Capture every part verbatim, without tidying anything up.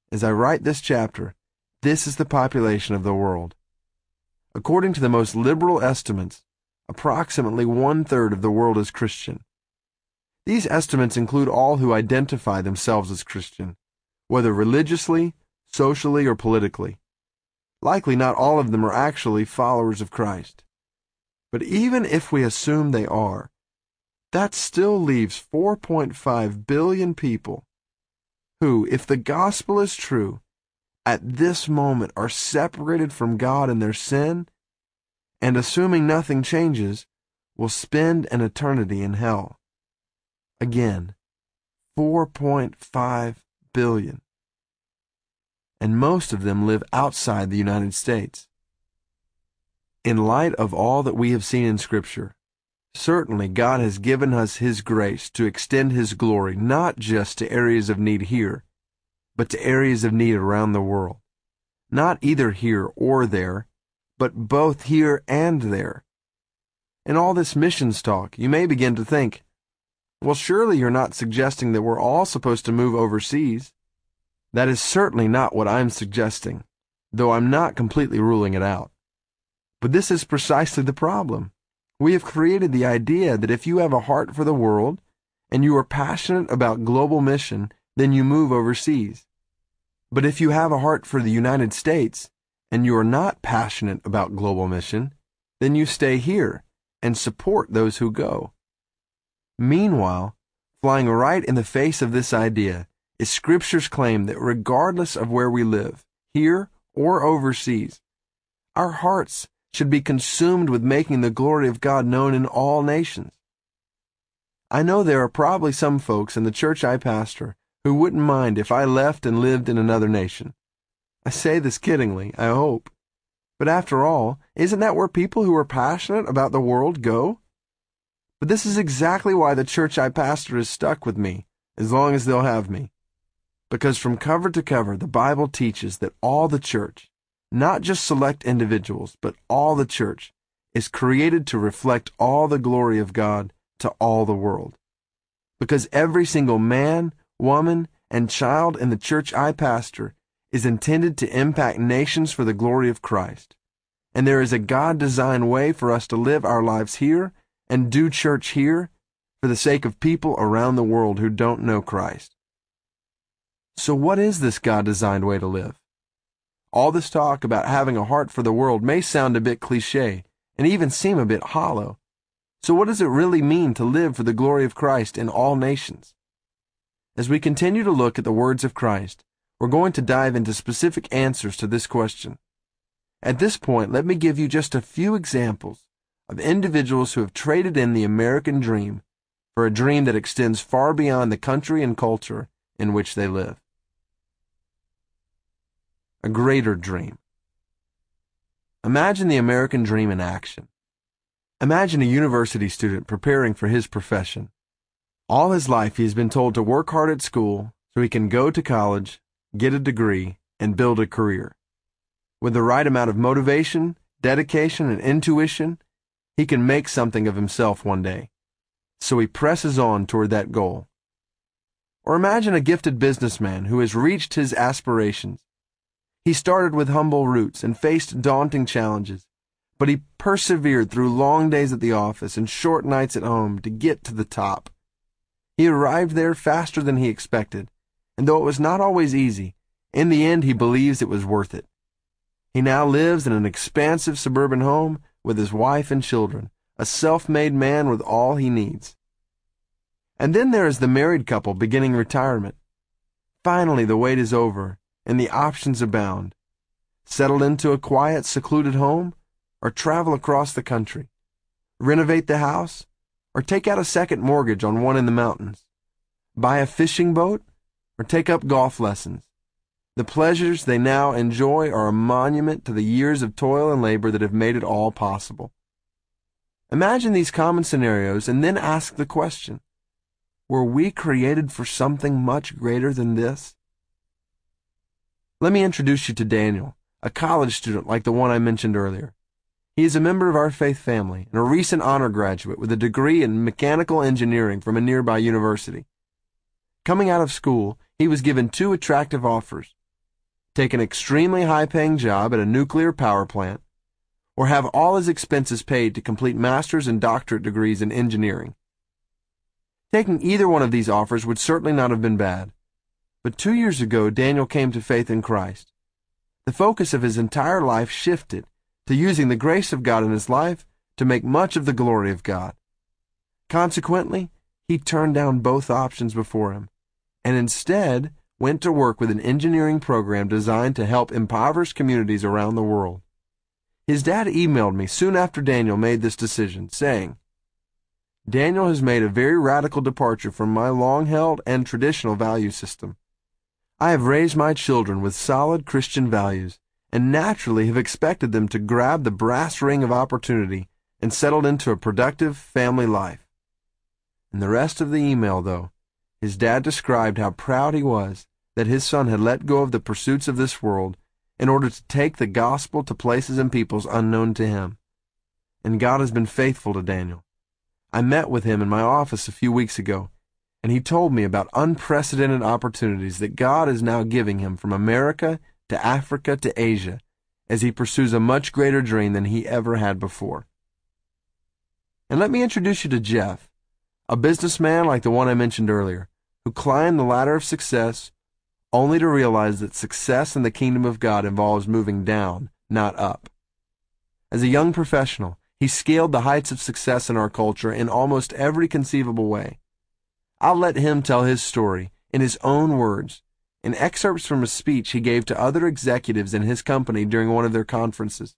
As I write this chapter, this is the population of the world. According to the most liberal estimates, approximately one-third of the world is Christian. These estimates include all who identify themselves as Christian, whether religiously, socially, or politically. Likely not all of them are actually followers of Christ. But even if we assume they are, that still leaves four point five billion people who, if the gospel is true, at this moment are separated from God in their sin, and assuming nothing changes, will spend an eternity in hell. Again, four point five billion. And most of them live outside the United States. In light of all that we have seen in Scripture, certainly God has given us His grace to extend His glory not just to areas of need here, but to areas of need around the world. Not either here or there, but both here and there. In all this missions talk, you may begin to think, well, surely you're not suggesting that we're all supposed to move overseas. That is certainly not what I'm suggesting, though I'm not completely ruling it out. But this is precisely the problem. We have created the idea that if you have a heart for the world, and you are passionate about global mission, then you move overseas. But if you have a heart for the United States, and you are not passionate about global mission, then you stay here and support those who go. Meanwhile, flying right in the face of this idea is Scripture's claim that regardless of where we live, here or overseas, our hearts should be consumed with making the glory of God known in all nations. I know there are probably some folks in the church I pastor who wouldn't mind if I left and lived in another nation. I say this kiddingly, I hope. But after all, isn't that where people who are passionate about the world go? But this is exactly why the church I pastor is stuck with me, as long as they'll have me. Because from cover to cover, the Bible teaches that all the church, not just select individuals, but all the church, is created to reflect all the glory of God to all the world. Because every single man, woman, and child in the church I pastor is intended to impact nations for the glory of Christ. And there is a God-designed way for us to live our lives here and do church here for the sake of people around the world who don't know Christ. So what is this God-designed way to live? All this talk about having a heart for the world may sound a bit cliche and even seem a bit hollow. So what does it really mean to live for the glory of Christ in all nations? As we continue to look at the words of Christ, we're going to dive into specific answers to this question. At this point, let me give you just a few examples of individuals who have traded in the American dream for a dream that extends far beyond the country and culture in which they live. A greater dream. Imagine the American dream in action. Imagine a university student preparing for his profession. All his life he has been told to work hard at school so he can go to college, get a degree, and build a career. With the right amount of motivation, dedication, and intuition, he can make something of himself one day. So he presses on toward that goal. Or imagine a gifted businessman who has reached his aspirations. He started with humble roots and faced daunting challenges, but he persevered through long days at the office and short nights at home to get to the top. He arrived there faster than he expected, and though it was not always easy, in the end he believes it was worth it. He now lives in an expansive suburban home with his wife and children, a self-made man with all he needs. And then there is the married couple beginning retirement. Finally, the wait is over, and the options abound. Settle into a quiet, secluded home, or travel across the country. Renovate the house, or take out a second mortgage on one in the mountains. Buy a fishing boat, or take up golf lessons. The pleasures they now enjoy are a monument to the years of toil and labor that have made it all possible. Imagine these common scenarios and then ask the question, were we created for something much greater than this? Let me introduce you to Daniel, a college student like the one I mentioned earlier. He is a member of our faith family and a recent honor graduate with a degree in mechanical engineering from a nearby university. Coming out of school, he was given two attractive offers, take an extremely high-paying job at a nuclear power plant, or have all his expenses paid to complete master's and doctorate degrees in engineering. Taking either one of these offers would certainly not have been bad. But two years ago, Daniel came to faith in Christ. The focus of his entire life shifted to using the grace of God in his life to make much of the glory of God. Consequently, he turned down both options before him, and instead went to work with an engineering program designed to help impoverished communities around the world. His dad emailed me soon after Daniel made this decision, saying, "Daniel has made a very radical departure from my long-held and traditional value system. I have raised my children with solid Christian values, and naturally have expected them to grab the brass ring of opportunity and settled into a productive family life." In the rest of the email, though, his dad described how proud he was that his son had let go of the pursuits of this world in order to take the gospel to places and peoples unknown to him. And God has been faithful to Daniel. I met with him in my office a few weeks ago, and he told me about unprecedented opportunities that God is now giving him from America to Africa to Asia as he pursues a much greater dream than he ever had before. And let me introduce you to Jeff, a businessman like the one I mentioned earlier, who climbed the ladder of success only to realize that success in the kingdom of God involves moving down, not up. As a young professional, he scaled the heights of success in our culture in almost every conceivable way. I'll let him tell his story in his own words, in excerpts from a speech he gave to other executives in his company during one of their conferences.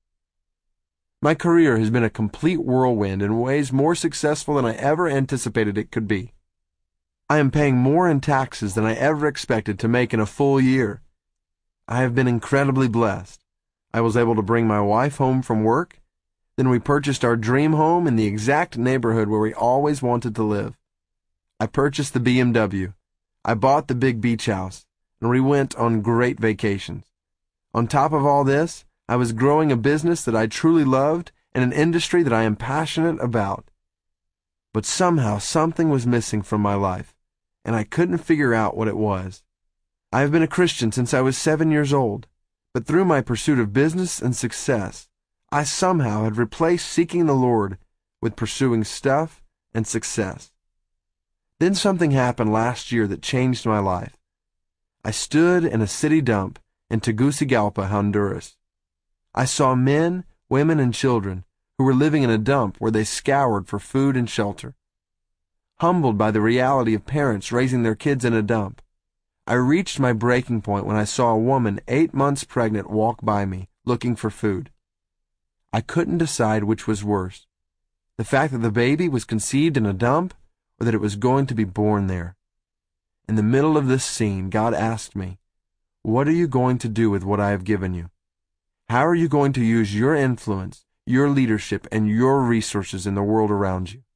My career has been a complete whirlwind in ways more successful than I ever anticipated it could be. I am paying more in taxes than I ever expected to make in a full year. I have been incredibly blessed. I was able to bring my wife home from work. Then we purchased our dream home in the exact neighborhood where we always wanted to live. I purchased the B M W. I bought the big beach house, and we went on great vacations. On top of all this, I was growing a business that I truly loved and an industry that I am passionate about. But somehow something was missing from my life, and I couldn't figure out what it was. I have been a Christian since I was seven years old, but through my pursuit of business and success, I somehow had replaced seeking the Lord with pursuing stuff and success. Then something happened last year that changed my life. I stood in a city dump in Tegucigalpa, Honduras. I saw men, women, and children who were living in a dump where they scoured for food and shelter. Humbled by the reality of parents raising their kids in a dump, I reached my breaking point when I saw a woman eight months pregnant walk by me, looking for food. I couldn't decide which was worse, the fact that the baby was conceived in a dump or that it was going to be born there. In the middle of this scene, God asked me, "What are you going to do with what I have given you? How are you going to use your influence, your leadership, and your resources in the world around you?"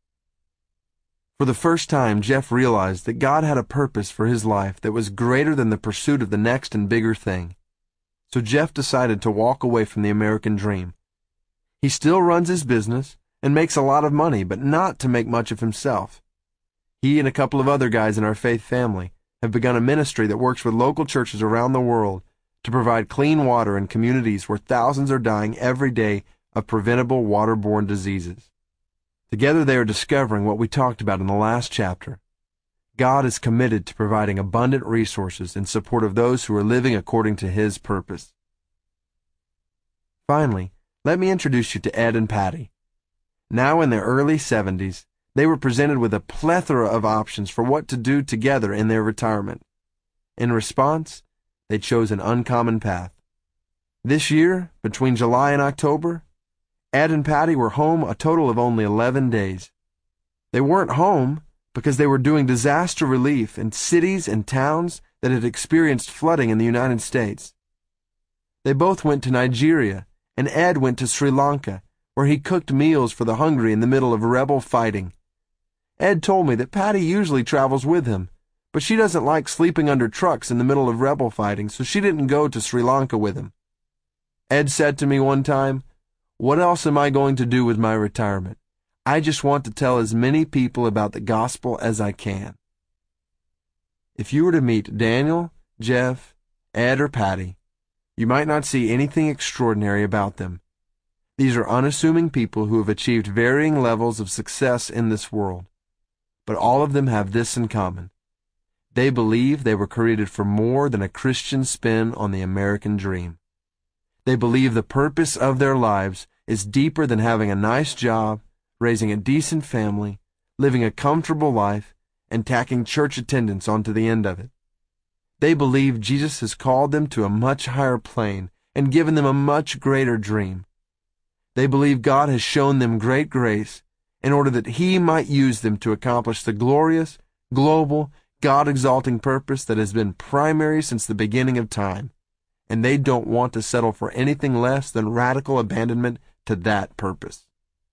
For the first time, Jeff realized that God had a purpose for his life that was greater than the pursuit of the next and bigger thing. So Jeff decided to walk away from the American dream. He still runs his business and makes a lot of money, but not to make much of himself. He and a couple of other guys in our faith family have begun a ministry that works with local churches around the world to provide clean water in communities where thousands are dying every day of preventable waterborne diseases. Together they are discovering what we talked about in the last chapter. God is committed to providing abundant resources in support of those who are living according to His purpose. Finally, let me introduce you to Ed and Patty. Now in their early seventies, they were presented with a plethora of options for what to do together in their retirement. In response, they chose an uncommon path. This year, between July and October, Ed and Patty were home a total of only eleven days. They weren't home because they were doing disaster relief in cities and towns that had experienced flooding in the United States. They both went to Nigeria, and Ed went to Sri Lanka, where he cooked meals for the hungry in the middle of rebel fighting. Ed told me that Patty usually travels with him, but she doesn't like sleeping under trucks in the middle of rebel fighting, so she didn't go to Sri Lanka with him. Ed said to me one time, "What else am I going to do with my retirement? I just want to tell as many people about the gospel as I can." If you were to meet Daniel, Jeff, Ed or Patty. You might not see anything extraordinary about them. These are unassuming people who have achieved varying levels of success in this world. But all of them have this in common. They believe they were created for more than a Christian spin on the American dream. They believe the purpose of their lives is deeper than having a nice job, raising a decent family, living a comfortable life, and tacking church attendance onto the end of it. They believe Jesus has called them to a much higher plane and given them a much greater dream. They believe God has shown them great grace in order that He might use them to accomplish the glorious, global, God-exalting purpose that has been primary since the beginning of time, and they don't want to settle for anything less than radical abandonment to that purpose.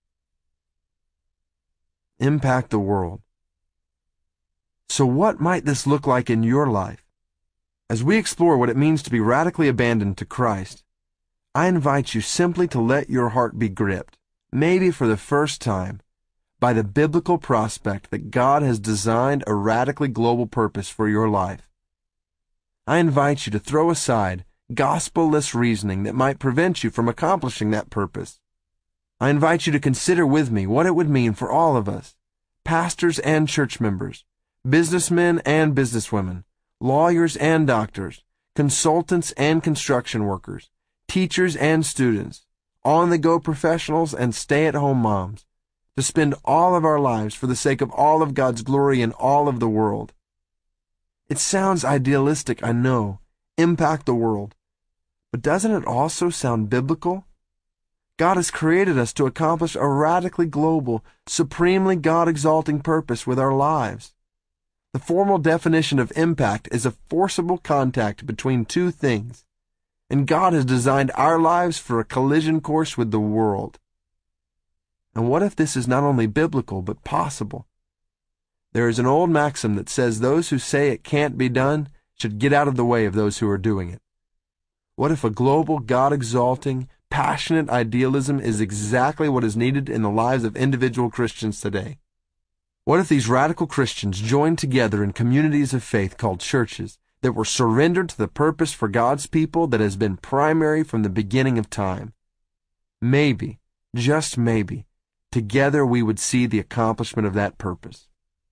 Impact the world. So what might this look like in your life? As we explore what it means to be radically abandoned to Christ, I invite you simply to let your heart be gripped, maybe for the first time, by the biblical prospect that God has designed a radically global purpose for your life. I invite you to throw aside gospel-less reasoning that might prevent you from accomplishing that purpose. I invite you to consider with me what it would mean for all of us, pastors and church members, businessmen and businesswomen, lawyers and doctors, consultants and construction workers, teachers and students, on-the-go professionals and stay-at-home moms, to spend all of our lives for the sake of all of God's glory in all of the world. It sounds idealistic, I know, impact the world, but doesn't it also sound biblical? God has created us to accomplish a radically global, supremely God-exalting purpose with our lives. The formal definition of impact is a forcible contact between two things, and God has designed our lives for a collision course with the world. And what if this is not only biblical, but possible? There is an old maxim that says those who say it can't be done should get out of the way of those who are doing it. What if a global, God-exalting, passionate idealism is exactly what is needed in the lives of individual Christians today? What if these radical Christians joined together in communities of faith called churches that were surrendered to the purpose for God's people that has been primary from the beginning of time? Maybe, just maybe, together we would see the accomplishment of that purpose.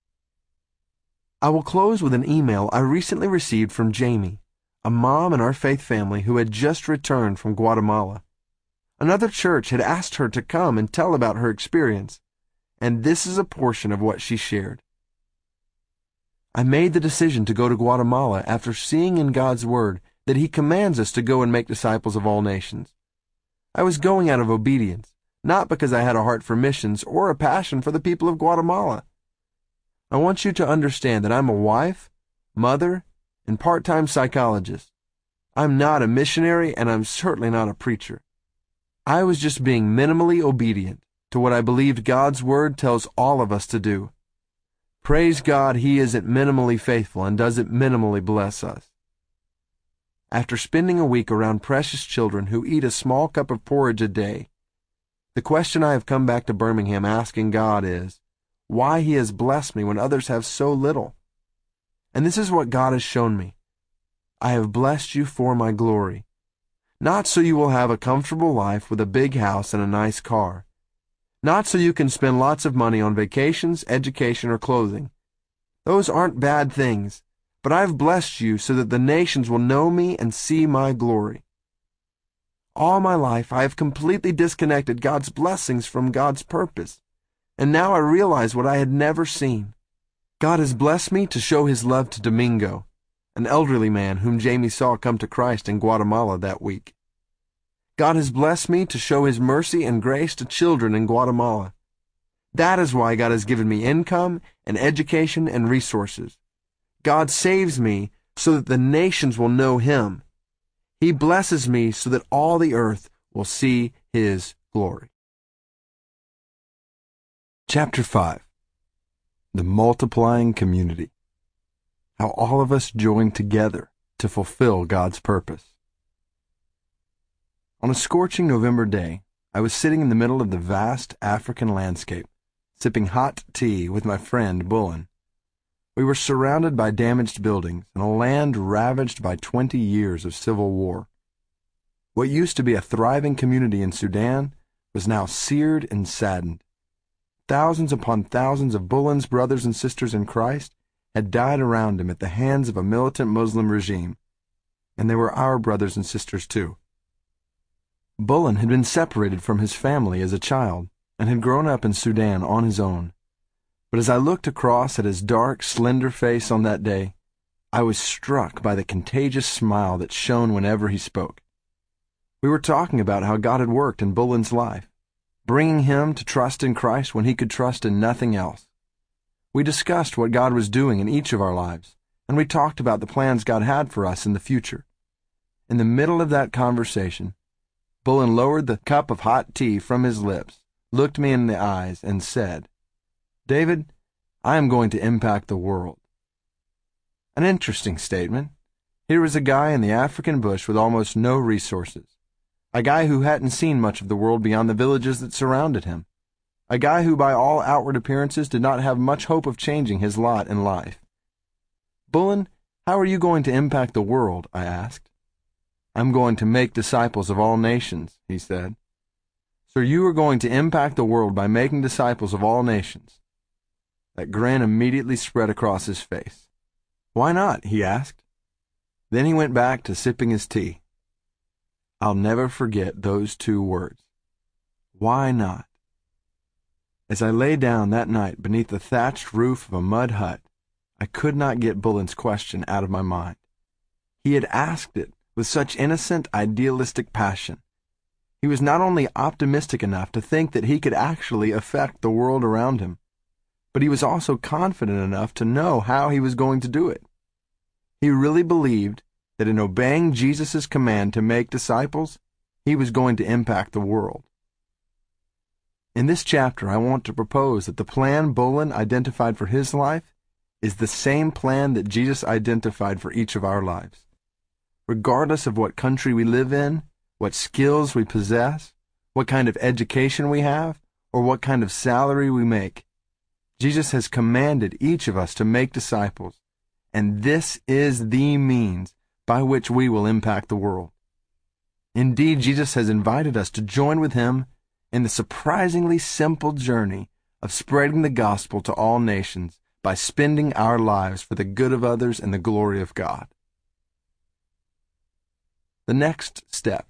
I will close with an email I recently received from Jamie, a mom in our faith family who had just returned from Guatemala. Another church had asked her to come and tell about her experience, and this is a portion of what she shared. I made the decision to go to Guatemala after seeing in God's Word that He commands us to go and make disciples of all nations. I was going out of obedience, not because I had a heart for missions or a passion for the people of Guatemala. I want you to understand that I'm a wife, mother, and part-time psychologist. I'm not a missionary, and I'm certainly not a preacher. I was just being minimally obedient to what I believed God's Word tells all of us to do. Praise God, He isn't minimally faithful and doesn't minimally bless us. After spending a week around precious children who eat a small cup of porridge a day, the question I have come back to Birmingham asking God is, why He has blessed me when others have so little. And this is what God has shown me. I have blessed you for my glory. Not so you will have a comfortable life with a big house and a nice car. Not so you can spend lots of money on vacations, education, or clothing. Those aren't bad things, but I've blessed you so that the nations will know me and see my glory. All my life I have completely disconnected God's blessings from God's purpose, and now I realize what I had never seen. God has blessed me to show His love to Domingo, an elderly man whom Jamie saw come to Christ in Guatemala that week. God has blessed me to show His mercy and grace to children in Guatemala. That is why God has given me income and education and resources. God saves me so that the nations will know Him. He blesses me so that all the earth will see His glory. Chapter five. The Multiplying Community. How all of us join together to fulfill God's purpose. On a scorching November day, I was sitting in the middle of the vast African landscape, sipping hot tea with my friend Bullen. We were surrounded by damaged buildings and a land ravaged by twenty years of civil war. What used to be a thriving community in Sudan was now seared and saddened. Thousands upon thousands of Bullen's brothers and sisters in Christ had died around him at the hands of a militant Muslim regime, and they were our brothers and sisters too. Bullen had been separated from his family as a child and had grown up in Sudan on his own. But as I looked across at his dark, slender face on that day, I was struck by the contagious smile that shone whenever he spoke. We were talking about how God had worked in Bullen's life, bringing him to trust in Christ when he could trust in nothing else. We discussed what God was doing in each of our lives, and we talked about the plans God had for us in the future. In the middle of that conversation, Bullen lowered the cup of hot tea from his lips, looked me in the eyes, and said, "David, I am going to impact the world." An interesting statement. Here was a guy in the African bush with almost no resources. A guy who hadn't seen much of the world beyond the villages that surrounded him. A guy who by all outward appearances did not have much hope of changing his lot in life. "Bullen, how are you going to impact the world?" I asked. "I'm going to make disciples of all nations," he said. "So you are going to impact the world by making disciples of all nations?" That grin immediately spread across his face. "Why not?" he asked. Then he went back to sipping his tea. I'll never forget those two words. Why not? As I lay down that night beneath the thatched roof of a mud hut, I could not get Bullen's question out of my mind. He had asked it with such innocent, idealistic passion. He was not only optimistic enough to think that he could actually affect the world around him, but he was also confident enough to know how he was going to do it. He really believed that in obeying Jesus' command to make disciples, he was going to impact the world. In this chapter, I want to propose that the plan Bullen identified for his life is the same plan that Jesus identified for each of our lives. Regardless of what country we live in, what skills we possess, what kind of education we have, or what kind of salary we make, Jesus has commanded each of us to make disciples, and this is the means by which we will impact the world. Indeed, Jesus has invited us to join with him in the surprisingly simple journey of spreading the gospel to all nations by spending our lives for the good of others and the glory of God. The next step.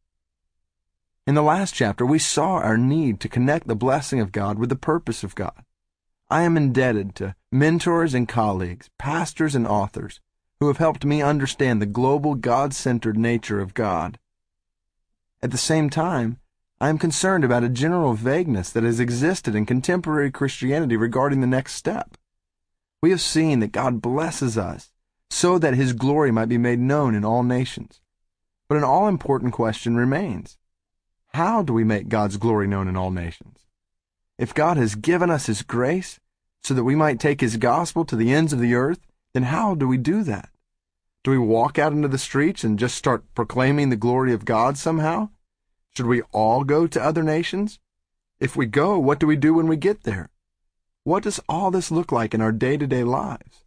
In the last chapter, we saw our need to connect the blessing of God with the purpose of God. I am indebted to mentors and colleagues, pastors and authors, who have helped me understand the global God-centered nature of God. At the same time, I am concerned about a general vagueness that has existed in contemporary Christianity regarding the next step. We have seen that God blesses us so that his glory might be made known in all nations. But an all-important question remains. How do we make God's glory known in all nations? If God has given us his grace so that we might take his gospel to the ends of the earth, then how do we do that? Do we walk out into the streets and just start proclaiming the glory of God somehow? Should we all go to other nations? If we go, what do we do when we get there? What does all this look like in our day-to-day lives?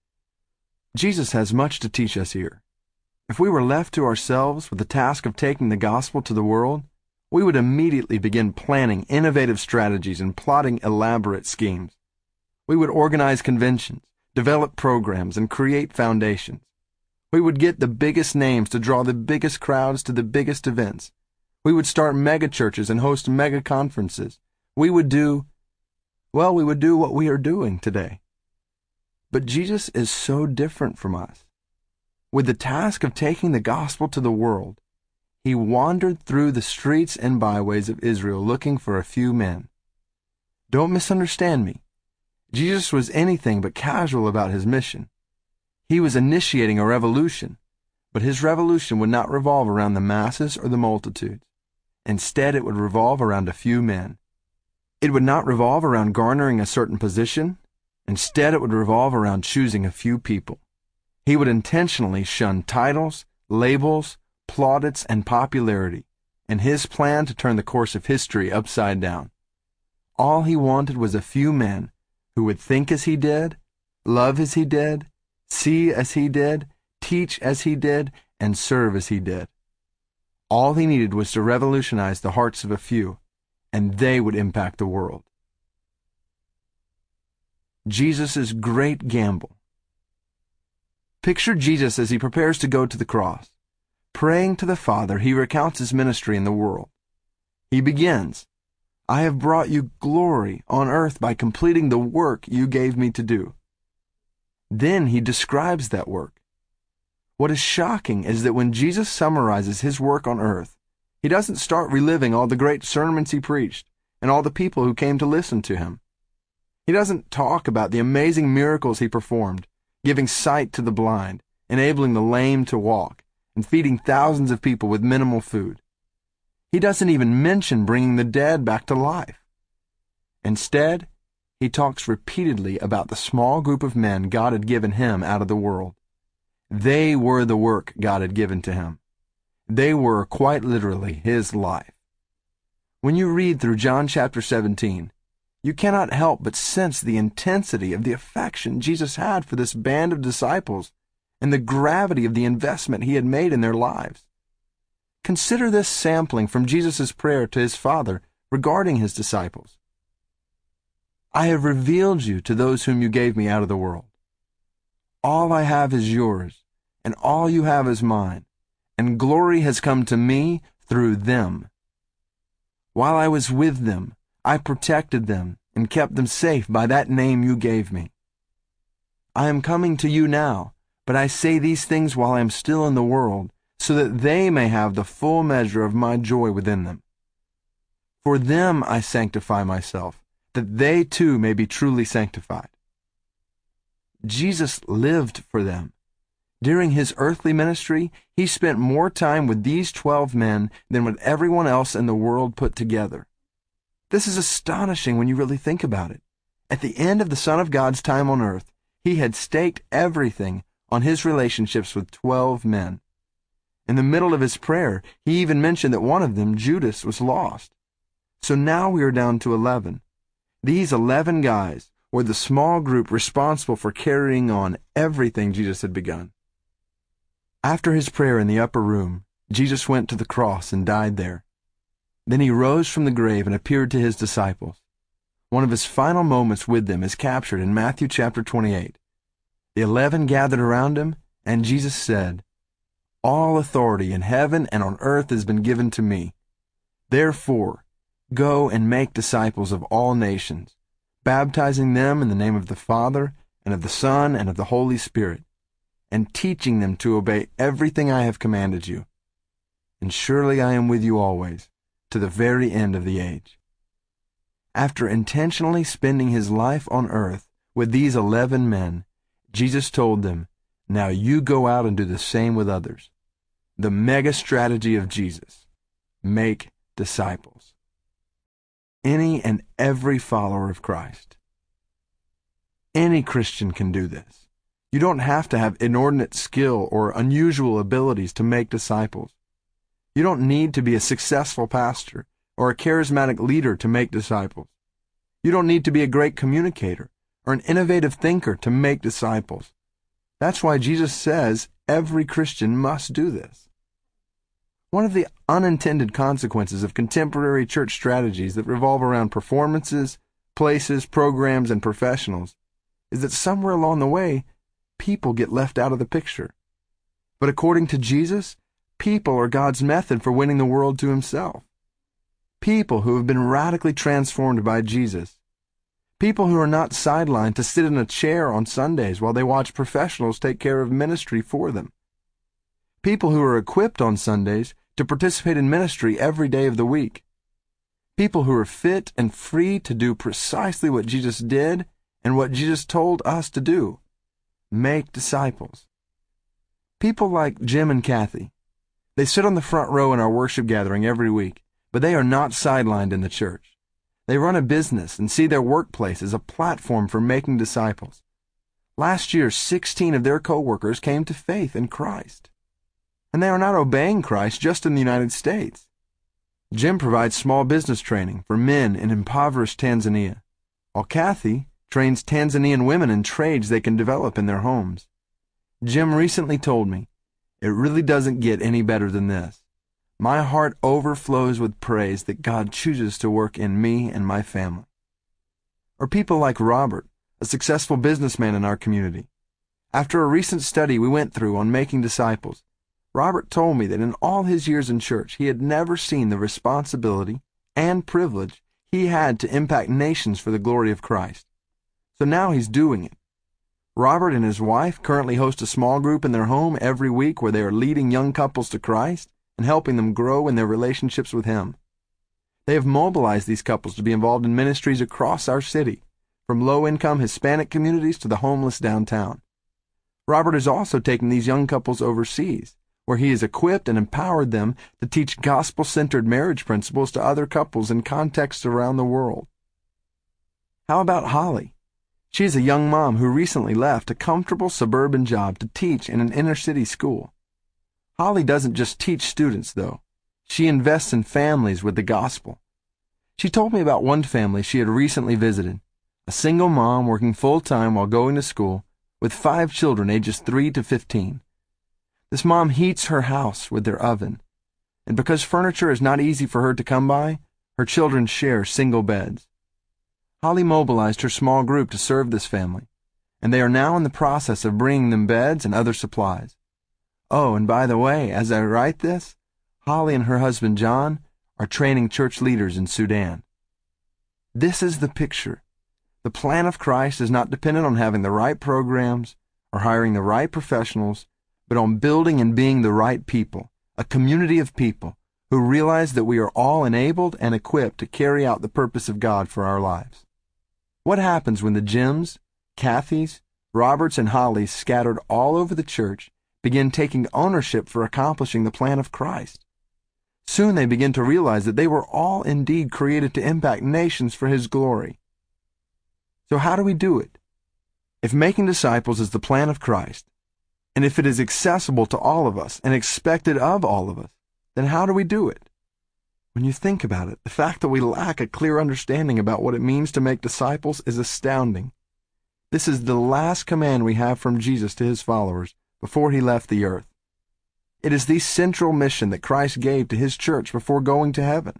Jesus has much to teach us here. If we were left to ourselves with the task of taking the gospel to the world, we would immediately begin planning innovative strategies and plotting elaborate schemes. We would organize conventions, develop programs, and create foundations. We would get the biggest names to draw the biggest crowds to the biggest events. We would start mega churches and host mega conferences. We would do, well, we would do what we are doing today. But Jesus is so different from us. With the task of taking the gospel to the world, he wandered through the streets and byways of Israel looking for a few men. Don't misunderstand me. Jesus was anything but casual about his mission. He was initiating a revolution, but his revolution would not revolve around the masses or the multitudes. Instead, it would revolve around a few men. It would not revolve around garnering a certain position. Instead, it would revolve around choosing a few people. He would intentionally shun titles, labels, plaudits, and popularity, in his plan to turn the course of history upside down. All he wanted was a few men who would think as he did, love as he did, see as he did, teach as he did, and serve as he did. All he needed was to revolutionize the hearts of a few, and they would impact the world. Jesus' great gamble. Picture Jesus as he prepares to go to the cross. Praying to the Father, he recounts his ministry in the world. He begins, "I have brought you glory on earth by completing the work you gave me to do." Then he describes that work. What is shocking is that when Jesus summarizes his work on earth, he doesn't start reliving all the great sermons he preached and all the people who came to listen to him. He doesn't talk about the amazing miracles he performed, giving sight to the blind, enabling the lame to walk, and feeding thousands of people with minimal food. He doesn't even mention bringing the dead back to life. Instead, he talks repeatedly about the small group of men God had given him out of the world. They were the work God had given to him. They were, quite literally, his life. When you read through John chapter seventeen, you cannot help but sense the intensity of the affection Jesus had for this band of disciples and the gravity of the investment he had made in their lives. Consider this sampling from Jesus' prayer to his Father regarding his disciples. "I have revealed you to those whom you gave me out of the world. All I have is yours, and all you have is mine, and glory has come to me through them. While I was with them, I protected them and kept them safe by that name you gave me. I am coming to you now, but I say these things while I am still in the world, so that they may have the full measure of my joy within them. For them I sanctify myself, that they too may be truly sanctified." Jesus lived for them. During his earthly ministry, he spent more time with these twelve men than with everyone else in the world put together. This is astonishing when you really think about it. At the end of the Son of God's time on earth, he had staked everything on his relationships with twelve men. In the middle of his prayer, he even mentioned that one of them, Judas, was lost. So now we are down to eleven. These eleven guys were the small group responsible for carrying on everything Jesus had begun. After his prayer in the upper room, Jesus went to the cross and died there. Then he rose from the grave and appeared to his disciples. One of his final moments with them is captured in Matthew chapter twenty-eight. The eleven gathered around him, and Jesus said, "All authority in heaven and on earth has been given to me. Therefore, go and make disciples of all nations, baptizing them in the name of the Father, and of the Son, and of the Holy Spirit, and teaching them to obey everything I have commanded you. And surely I am with you always, to the very end of the age." After intentionally spending his life on earth with these eleven men, Jesus told them, "Now you go out and do the same with others." The mega strategy of Jesus: make disciples. Any and every follower of Christ. Any Christian can do this. You don't have to have inordinate skill or unusual abilities to make disciples. You don't need to be a successful pastor or a charismatic leader to make disciples. You don't need to be a great communicator or an innovative thinker to make disciples. That's why Jesus says every Christian must do this. One of the unintended consequences of contemporary church strategies that revolve around performances, places, programs, and professionals is that somewhere along the way, people get left out of the picture. But according to Jesus, people are God's method for winning the world to himself. People who have been radically transformed by Jesus. People who are not sidelined to sit in a chair on Sundays while they watch professionals take care of ministry for them. People who are equipped on Sundays to participate in ministry every day of the week. People who are fit and free to do precisely what Jesus did and what Jesus told us to do: make disciples. People like Jim and Kathy. They sit on the front row in our worship gathering every week, but they are not sidelined in the church. They run a business and see their workplace as a platform for making disciples. Last year, sixteen of their co-workers came to faith in Christ. And they are not obeying Christ just in the United States. Jim provides small business training for men in impoverished Tanzania, while Kathy trains Tanzanian women in trades they can develop in their homes. Jim recently told me, "It really doesn't get any better than this. My heart overflows with praise that God chooses to work in me and my family." Or people like Robert, a successful businessman in our community. After a recent study we went through on making disciples, Robert told me that in all his years in church, he had never seen the responsibility and privilege he had to impact nations for the glory of Christ. So now he's doing it. Robert and his wife currently host a small group in their home every week where they are leading young couples to Christ and helping them grow in their relationships with Him. They have mobilized these couples to be involved in ministries across our city, from low-income Hispanic communities to the homeless downtown. Robert is also taking these young couples overseas, where he has equipped and empowered them to teach gospel-centered marriage principles to other couples in contexts around the world. How about Holly? She is a young mom who recently left a comfortable suburban job to teach in an inner-city school. Holly doesn't just teach students, though. She invests in families with the gospel. She told me about one family she had recently visited, a single mom working full-time while going to school, with five children ages three to fifteen. This mom heats her house with their oven, and because furniture is not easy for her to come by, her children share single beds. Holly mobilized her small group to serve this family, and they are now in the process of bringing them beds and other supplies. Oh, and by the way, as I write this, Holly and her husband John are training church leaders in Sudan. This is the picture. The plan of Christ is not dependent on having the right programs or hiring the right professionals, but on building and being the right people, a community of people who realize that we are all enabled and equipped to carry out the purpose of God for our lives. What happens when the Jims, Kathys, Roberts, and Hollies scattered all over the church begin taking ownership for accomplishing the plan of Christ? Soon they begin to realize that they were all indeed created to impact nations for His glory. So how do we do it? If making disciples is the plan of Christ, and if it is accessible to all of us and expected of all of us, then how do we do it? When you think about it, the fact that we lack a clear understanding about what it means to make disciples is astounding. This is the last command we have from Jesus to His followers before He left the earth. It is the central mission that Christ gave to His church before going to heaven.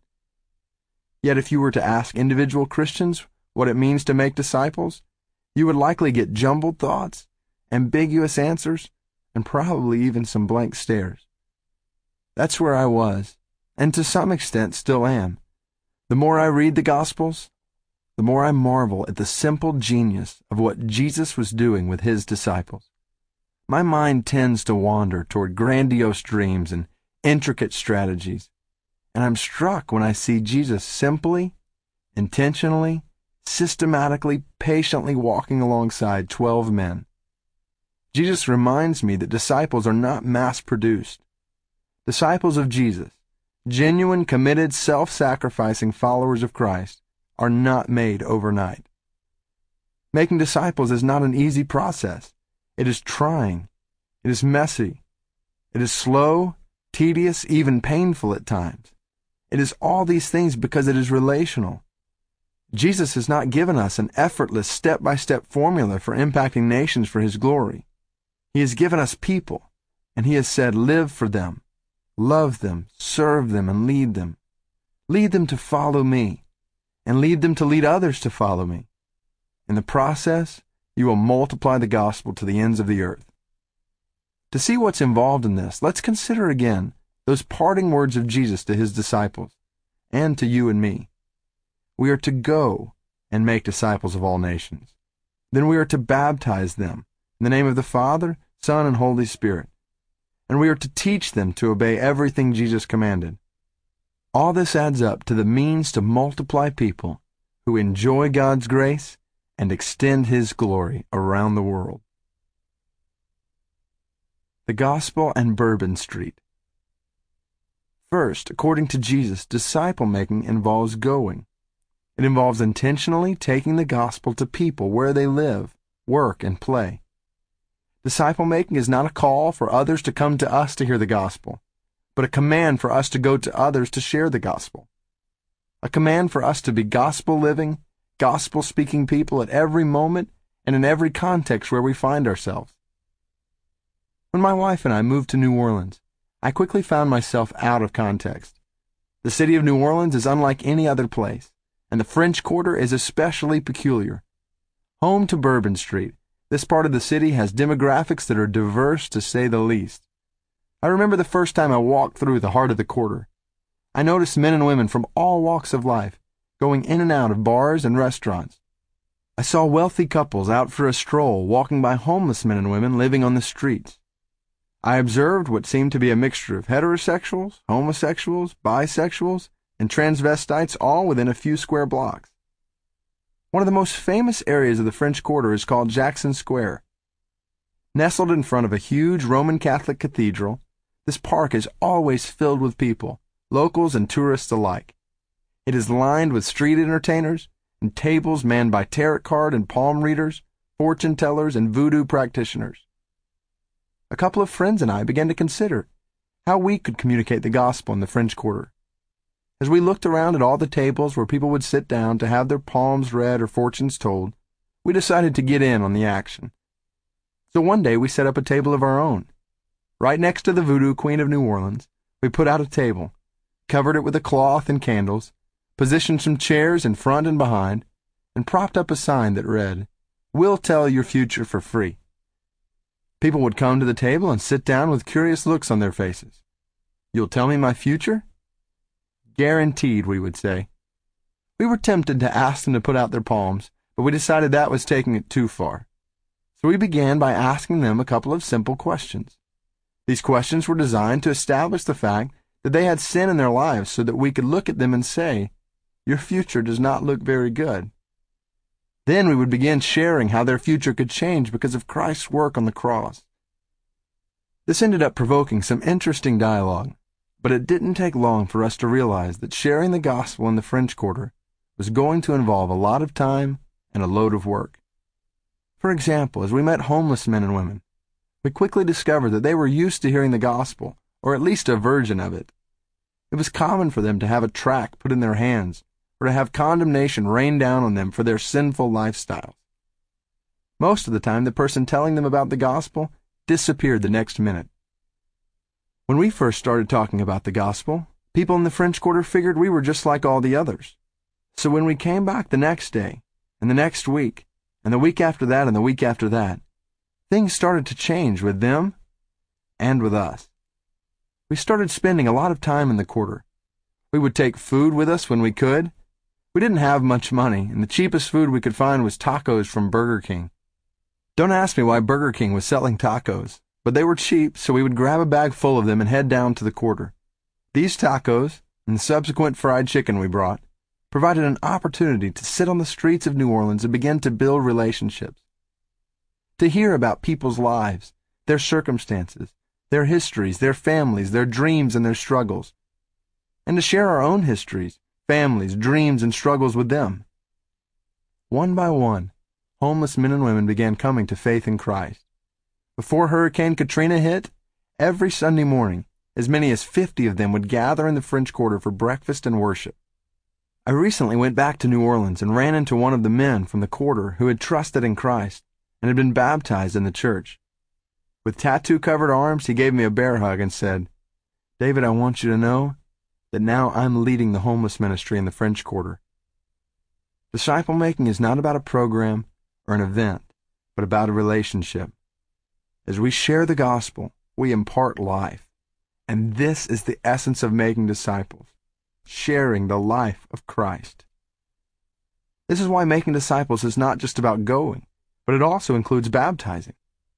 Yet if you were to ask individual Christians what it means to make disciples, you would likely get jumbled thoughts, ambiguous answers, and probably even some blank stares. That's where I was, and to some extent still am. The more I read the Gospels, the more I marvel at the simple genius of what Jesus was doing with His disciples. My mind tends to wander toward grandiose dreams and intricate strategies, and I'm struck when I see Jesus simply, intentionally, systematically, patiently walking alongside twelve men. Jesus reminds me that disciples are not mass-produced. Disciples of Jesus, genuine, committed, self-sacrificing followers of Christ, are not made overnight. Making disciples is not an easy process. It is trying. It is messy. It is slow, tedious, even painful at times. It is all these things because it is relational. Jesus has not given us an effortless step-by-step formula for impacting nations for His glory. He has given us people, and He has said, live for them, love them, serve them, and lead them. Lead them to follow me, and lead them to lead others to follow me. In the process, you will multiply the gospel to the ends of the earth. To see what's involved in this, let's consider again those parting words of Jesus to His disciples, and to you and me. We are to go and make disciples of all nations. Then we are to baptize them in the name of the Father, Son, and Holy Spirit. And we are to teach them to obey everything Jesus commanded. All this adds up to the means to multiply people who enjoy God's grace and extend His glory around the world. The Gospel and Bourbon Street. First, according to Jesus, disciple-making involves going. It involves intentionally taking the gospel to people where they live, work, and play. Disciple-making is not a call for others to come to us to hear the gospel, but a command for us to go to others to share the gospel. A command for us to be gospel-living, gospel-speaking people at every moment and in every context where we find ourselves. When my wife and I moved to New Orleans, I quickly found myself out of context. The city of New Orleans is unlike any other place, and the French Quarter is especially peculiar. Home to Bourbon Street, this part of the city has demographics that are diverse to say the least. I remember the first time I walked through the heart of the quarter. I noticed men and women from all walks of life going in and out of bars and restaurants. I saw wealthy couples out for a stroll walking by homeless men and women living on the streets. I observed what seemed to be a mixture of heterosexuals, homosexuals, bisexuals, and transvestites all within a few square blocks. One of the most famous areas of the French Quarter is called Jackson Square. Nestled in front of a huge Roman Catholic cathedral, this park is always filled with people, locals and tourists alike. It is lined with street entertainers and tables manned by tarot card and palm readers, fortune tellers, and voodoo practitioners. A couple of friends and I began to consider how we could communicate the gospel in the French Quarter. As we looked around at all the tables where people would sit down to have their palms read or fortunes told, we decided to get in on the action. So one day we set up a table of our own. Right next to the Voodoo Queen of New Orleans, we put out a table, covered it with a cloth and candles, positioned some chairs in front and behind, and propped up a sign that read, "We'll tell your future for free." People would come to the table and sit down with curious looks on their faces. "You'll tell me my future?" "Guaranteed," we would say. We were tempted to ask them to put out their palms, but we decided that was taking it too far. So we began by asking them a couple of simple questions. These questions were designed to establish the fact that they had sin in their lives so that we could look at them and say, "Your future does not look very good." Then we would begin sharing how their future could change because of Christ's work on the cross. This ended up provoking some interesting dialogue, but it didn't take long for us to realize that sharing the gospel in the French Quarter was going to involve a lot of time and a load of work. For example, as we met homeless men and women, we quickly discovered that they were used to hearing the gospel, or at least a version of it. It was common for them to have a tract put in their hands, or to have condemnation rain down on them for their sinful lifestyles. Most of the time, the person telling them about the gospel disappeared the next minute. When we first started talking about the gospel, people in the French Quarter figured we were just like all the others. So when we came back the next day, and the next week, and the week after that, and the week after that, things started to change with them and with us. We started spending a lot of time in the quarter. We would take food with us when we could. We didn't have much money, and the cheapest food we could find was tacos from Burger King. Don't ask me why Burger King was selling tacos, but they were cheap, so we would grab a bag full of them and head down to the quarter. These tacos, and the subsequent fried chicken we brought, provided an opportunity to sit on the streets of New Orleans and begin to build relationships. To hear about people's lives, their circumstances, their histories, their families, their dreams, and their struggles. And to share our own histories, families, dreams, and struggles with them. One by one, homeless men and women began coming to faith in Christ. Before Hurricane Katrina hit, every Sunday morning, as many as fifty of them would gather in the French Quarter for breakfast and worship. I recently went back to New Orleans and ran into one of the men from the quarter who had trusted in Christ and had been baptized in the church. With tattoo-covered arms, he gave me a bear hug and said, "David, I want you to know that now I'm leading the homeless ministry in the French Quarter." Disciple-making is not about a program or an event, but about a relationship. As we share the gospel, we impart life. And this is the essence of making disciples, sharing the life of Christ. This is why making disciples is not just about going, but it also includes baptizing.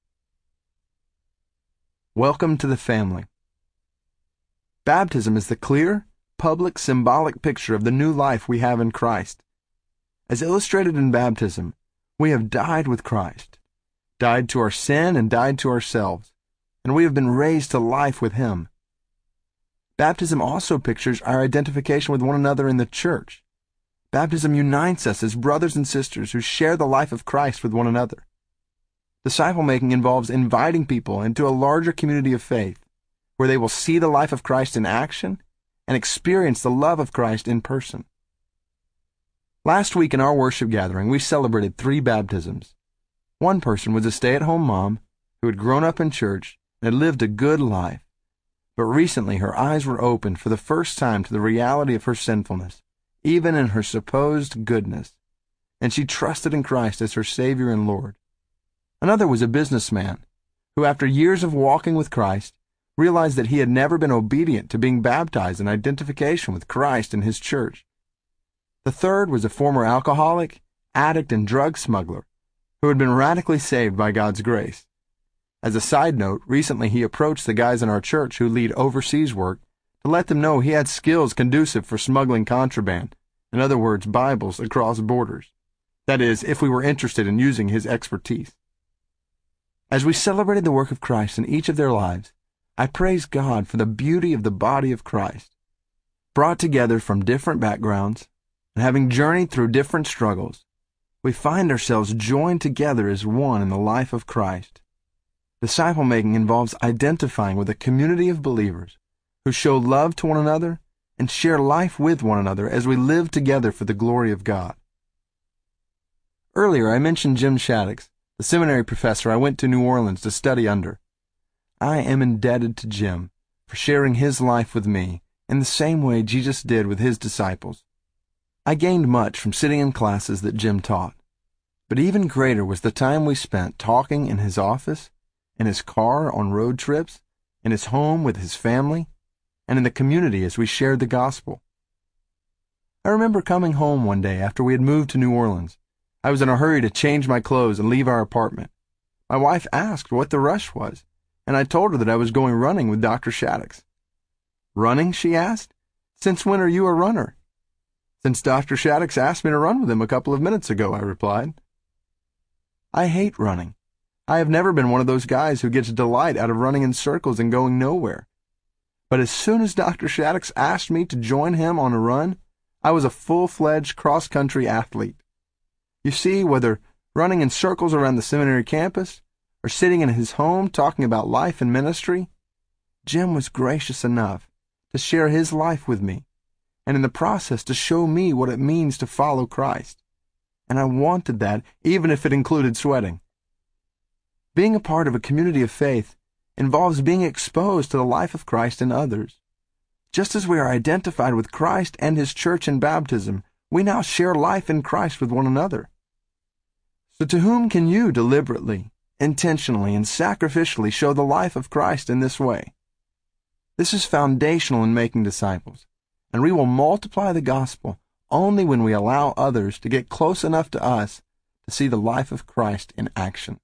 Welcome to the family. Baptism is the clear, public, symbolic picture of the new life we have in Christ. As illustrated in baptism, we have died with Christ, died to our sin and died to ourselves, and we have been raised to life with Him. Baptism also pictures our identification with one another in the church. Baptism unites us as brothers and sisters who share the life of Christ with one another. Disciple-making involves inviting people into a larger community of faith, where they will see the life of Christ in action and experience the love of Christ in person. Last week in our worship gathering, we celebrated three baptisms. One person was a stay-at-home mom who had grown up in church and had lived a good life. But recently her eyes were opened for the first time to the reality of her sinfulness, even in her supposed goodness, and she trusted in Christ as her Savior and Lord. Another was a businessman who, after years of walking with Christ, realized that he had never been obedient to being baptized in identification with Christ and his church. The third was a former alcoholic, addict, and drug smuggler who had been radically saved by God's grace. As a side note, recently he approached the guys in our church who lead overseas work to let them know he had skills conducive for smuggling contraband, in other words, Bibles, across borders. That is, if we were interested in using his expertise. As we celebrated the work of Christ in each of their lives, I praise God for the beauty of the body of Christ. Brought together from different backgrounds, and having journeyed through different struggles, we find ourselves joined together as one in the life of Christ. Disciple-making involves identifying with a community of believers who show love to one another and share life with one another as we live together for the glory of God. Earlier, I mentioned Jim Shaddix, the seminary professor I went to New Orleans to study under. I am indebted to Jim for sharing his life with me in the same way Jesus did with his disciples. I gained much from sitting in classes that Jim taught, but even greater was the time we spent talking in his office, in his car on road trips, in his home with his family, and in the community as we shared the gospel. I remember coming home one day after we had moved to New Orleans. I was in a hurry to change my clothes and leave our apartment. My wife asked what the rush was, and I told her that I was going running with Doctor Shaddix. "Running?" she asked. "Since when are you a runner?" "Since Doctor Shaddix asked me to run with him a couple of minutes ago," I replied. I hate running. I have never been one of those guys who gets delight out of running in circles and going nowhere. But as soon as Doctor Shaddix asked me to join him on a run, I was a full-fledged cross-country athlete. You see, whether running in circles around the seminary campus or sitting in his home talking about life and ministry, Jim was gracious enough to share his life with me, and in the process to show me what it means to follow Christ. And I wanted that, even if it included sweating. Being a part of a community of faith involves being exposed to the life of Christ in others. Just as we are identified with Christ and his church in baptism, we now share life in Christ with one another. So to whom can you deliberately, intentionally, and sacrificially show the life of Christ in this way? This is foundational in making disciples, and we will multiply the gospel only when we allow others to get close enough to us to see the life of Christ in action.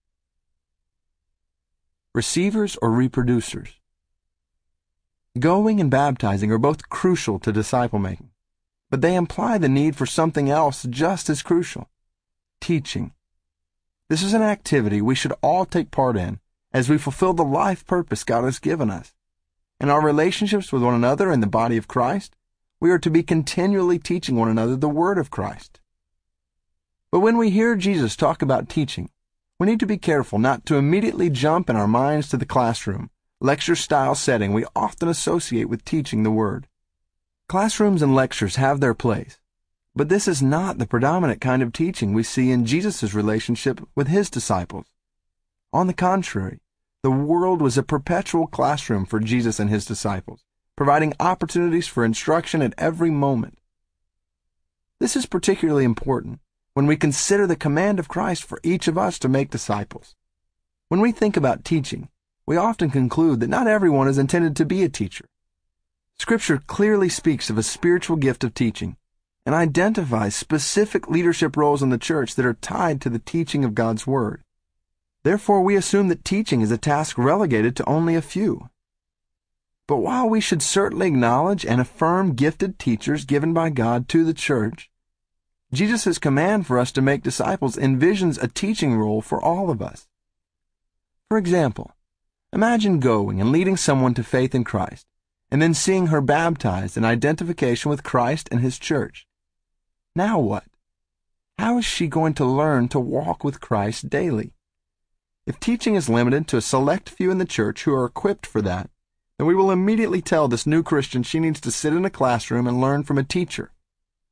Receivers or reproducers? Going and baptizing are both crucial to disciple-making, but they imply the need for something else just as crucial: teaching. This is an activity we should all take part in as we fulfill the life purpose God has given us. In our relationships with one another in the body of Christ, we are to be continually teaching one another the Word of Christ. But when we hear Jesus talk about teaching, we need to be careful not to immediately jump in our minds to the classroom, lecture-style setting we often associate with teaching the Word. Classrooms and lectures have their place, but this is not the predominant kind of teaching we see in Jesus' relationship with his disciples. On the contrary, the world was a perpetual classroom for Jesus and his disciples, providing opportunities for instruction at every moment. This is particularly important when we consider the command of Christ for each of us to make disciples. When we think about teaching, we often conclude that not everyone is intended to be a teacher. Scripture clearly speaks of a spiritual gift of teaching and identifies specific leadership roles in the church that are tied to the teaching of God's Word. Therefore, we assume that teaching is a task relegated to only a few. But while we should certainly acknowledge and affirm gifted teachers given by God to the church, Jesus' command for us to make disciples envisions a teaching role for all of us. For example, imagine going and leading someone to faith in Christ, and then seeing her baptized in identification with Christ and his church. Now what? How is she going to learn to walk with Christ daily? If teaching is limited to a select few in the church who are equipped for that, then we will immediately tell this new Christian she needs to sit in a classroom and learn from a teacher.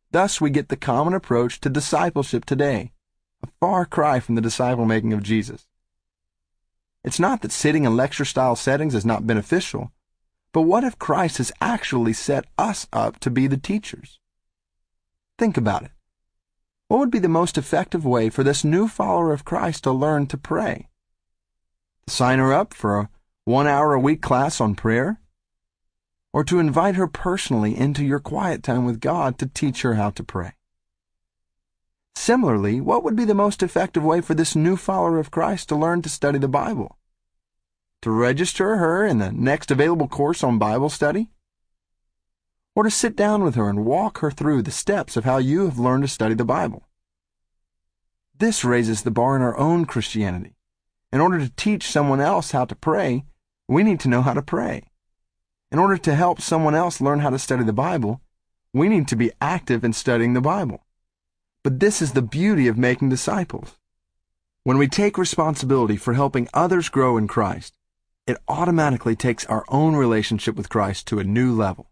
Thus we get the common approach to discipleship today, a far cry from the disciple-making of Jesus. It's not that sitting in lecture-style settings is not beneficial, but what if Christ has actually set us up to be the teachers? Think about it. What would be the most effective way for this new follower of Christ to learn to pray? To sign her up for a one-hour-a-week class on prayer? Or to invite her personally into your quiet time with God to teach her how to pray? Similarly, what would be the most effective way for this new follower of Christ to learn to study the Bible? To register her in the next available course on Bible study? Or to sit down with her and walk her through the steps of how you have learned to study the Bible? This raises the bar in our own Christianity. In order to teach someone else how to pray, we need to know how to pray. In order to help someone else learn how to study the Bible, we need to be active in studying the Bible. But this is the beauty of making disciples. When we take responsibility for helping others grow in Christ, it automatically takes our own relationship with Christ to a new level.